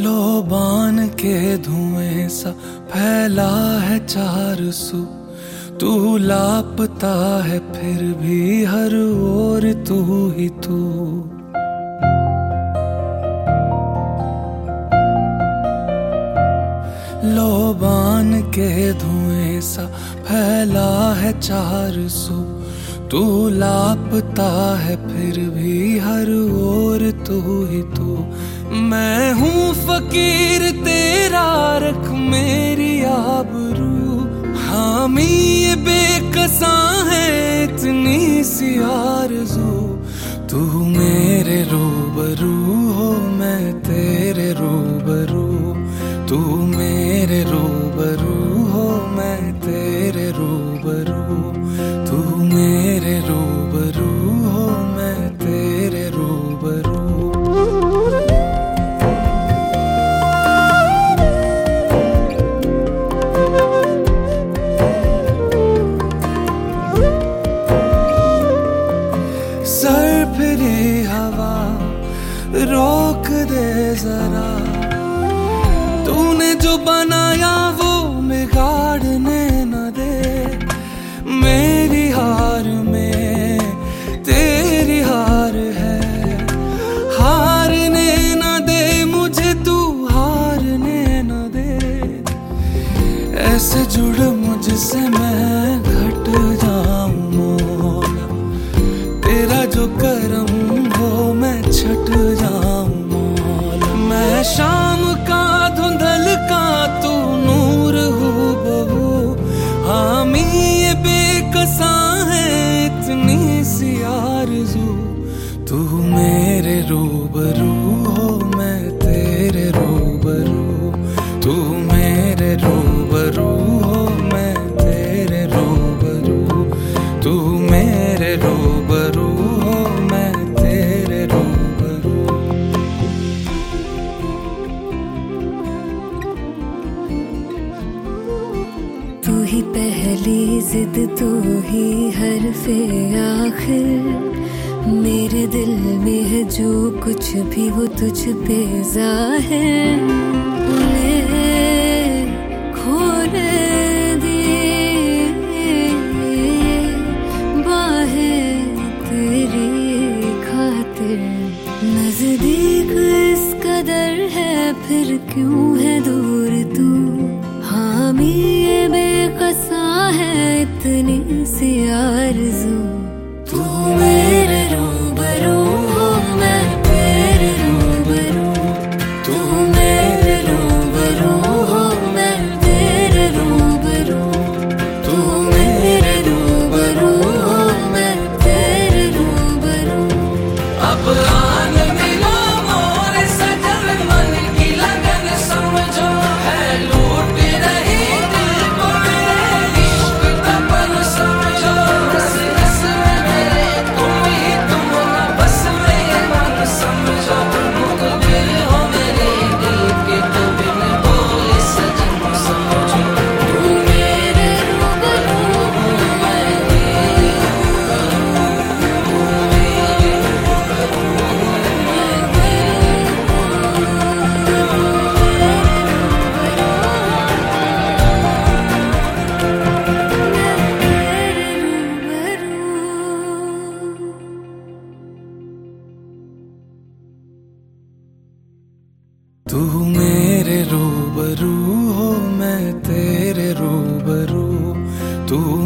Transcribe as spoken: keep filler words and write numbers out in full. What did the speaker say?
लोबान के धुएं सा फैला है चार सू, तू लापता है फिर भी हर ओर तू ही तू। लोबान के धुएं सा फैला है चार सू, तू लापता है फिर भी हर ओर तू ही तू। मैं हूँ फकीर तेरा रख मेरी आबरू, हामी ये बेकसा है इतनी सी आरज़ू। तू मेरे रूबरू हो मैं तेरे रूबरू, तू मेरे रूबरू हो मैं तेरे रूबरू, तू मेरे रूबरू हो मैं तेरे रूबरू। सर फिरी हवा रोक दे जरा, तूने जो बनाया वो बिगाड़ने न दे। मेरी हार में तेरी हार है, हारने न दे मुझे तू, हारने न दे। ऐसे जुड़ मुझसे मैं घट जाऊं मौला, तेरा जो करम हो मैं छट जाऊं मौला। मैं शाम का धुंधल का तू नूर हो बहू, हामी ये बेकसा है इतनी सी आरज़ू। तू मेरे रूबरू हो मैं तेरे रूबरू, तू मेरे रूबरू हो मैं तेरे रूबरू, तू मेरे रूबरू हो मैं तेरे रूबरू। तू ही पहली जिद, तू ही हरफ़े आखिर। मेरे दिल में है जो कुछ भी वो तुझ पे ज़ाहिर। ले खोले दिए बाहें तेरी खातिर, नज़दीक इस कदर है फिर क्यों है दूर तू। हामी ये बेकसा है इतनी सी आरज़ू। तू मेरे रूबरू हो मैं तेरे रूबरू, तू मेरे रूबरू हो मैं तेरे रूबरू, तू मेरे रूबरू हो मैं तेरे रूबरू। अब आन मिलो मोरे सजन, मन की लगन समझो है लूट रही दिल को मेरे इश्क का पन समझो। रस रस में मेरे तुम ही तुम हो ना बस मेरे मन समझो। मुकबिल हो मेरे दिल के तो बिन बोले सजन समझो। तू मेरे रूबरू हो मैं तेरे तू मेरे रूबरू हो मैं तेरे रूबरू, तू